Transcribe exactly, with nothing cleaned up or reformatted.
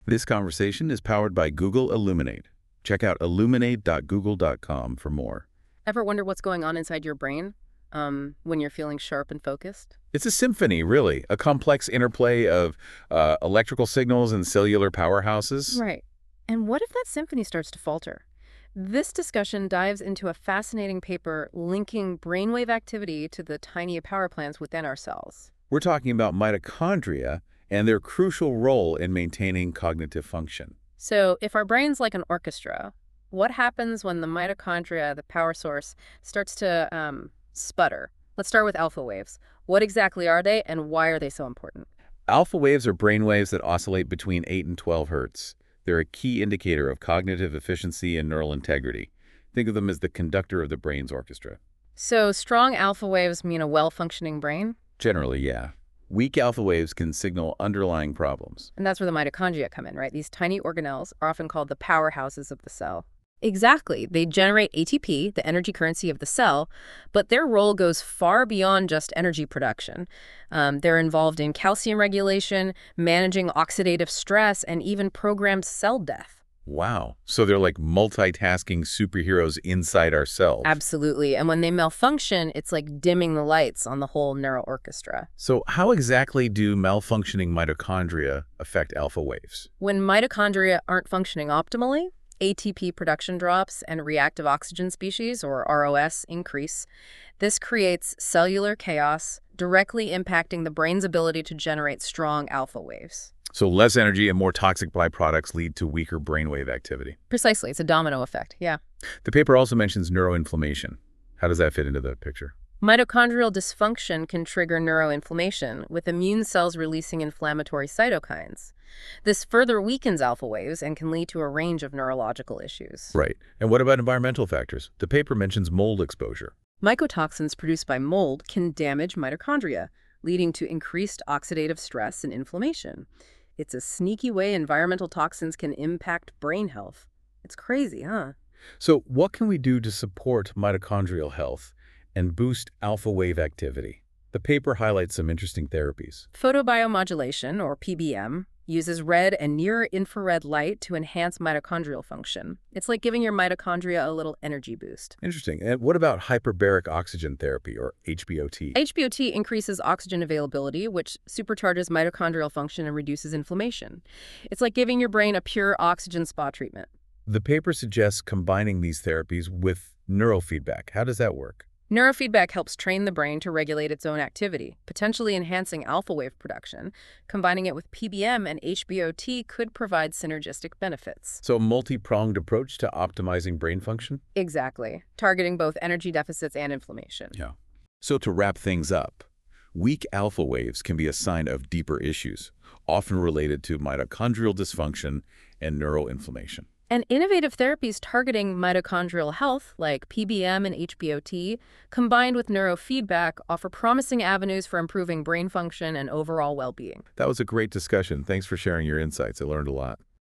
This conversation is powered by Google Illuminate. Check out illuminate dot google dot com for more. Ever wonder what's going on inside your brain um, when you're feeling sharp and focused? It's a symphony, really, a complex interplay of uh, electrical signals and cellular powerhouses. Right. And what if that symphony starts to falter? This discussion dives into a fascinating paper linking brainwave activity to the tiny power plants within our cells. We're talking about mitochondria and their crucial role in maintaining cognitive function. So if our brain's like an orchestra, what happens when the mitochondria, the power source, starts to um, sputter? Let's start with alpha waves. What exactly are they, and why are they so important? Alpha waves are brain waves that oscillate between eight and twelve hertz. They're a key indicator of cognitive efficiency and neural integrity. Think of them as the conductor of the brain's orchestra. So strong alpha waves mean a well-functioning brain? Generally, yeah. Weak alpha waves can signal underlying problems. And that's where the mitochondria come in, right? These tiny organelles are often called the powerhouses of the cell. Exactly. They generate A T P, the energy currency of the cell, but their role goes far beyond just energy production. Um, they're involved in calcium regulation, managing oxidative stress, and even programmed cell death. Wow. So they're like multitasking superheroes inside our cells. Absolutely. And when they malfunction, it's like dimming the lights on the whole neural orchestra. So how exactly do malfunctioning mitochondria affect alpha waves? When mitochondria aren't functioning optimally, A T P production drops and reactive oxygen species, or R O S, increase. This creates cellular chaos, directly impacting the brain's ability to generate strong alpha waves. So less energy and more toxic byproducts lead to weaker brainwave activity. Precisely. It's a domino effect. Yeah. The paper also mentions neuroinflammation. How does that fit into the picture? Mitochondrial dysfunction can trigger neuroinflammation, with immune cells releasing inflammatory cytokines. This further weakens alpha waves and can lead to a range of neurological issues. Right. And what about environmental factors? The paper mentions mold exposure. Mycotoxins produced by mold can damage mitochondria, leading to increased oxidative stress and inflammation. It's a sneaky way environmental toxins can impact brain health. It's crazy, huh? So what can we do to support mitochondrial health and boost alpha wave activity? The paper highlights some interesting therapies. Photobiomodulation, or P B M, uses red and near-infrared light to enhance mitochondrial function. It's like giving your mitochondria a little energy boost. Interesting. And what about hyperbaric oxygen therapy, or H B O T? H B O T increases oxygen availability, which supercharges mitochondrial function and reduces inflammation. It's like giving your brain a pure oxygen spa treatment. The paper suggests combining these therapies with neurofeedback. How does that work? Neurofeedback helps train the brain to regulate its own activity, potentially enhancing alpha wave production. Combining it with P B M and H B O T could provide synergistic benefits. So a multi-pronged approach to optimizing brain function? Exactly, targeting both energy deficits and inflammation. Yeah. So to wrap things up, weak alpha waves can be a sign of deeper issues, often related to mitochondrial dysfunction and neuroinflammation. And innovative therapies targeting mitochondrial health, like P B M and H B O T, combined with neurofeedback, offer promising avenues for improving brain function and overall well-being. That was a great discussion. Thanks for sharing your insights. I learned a lot.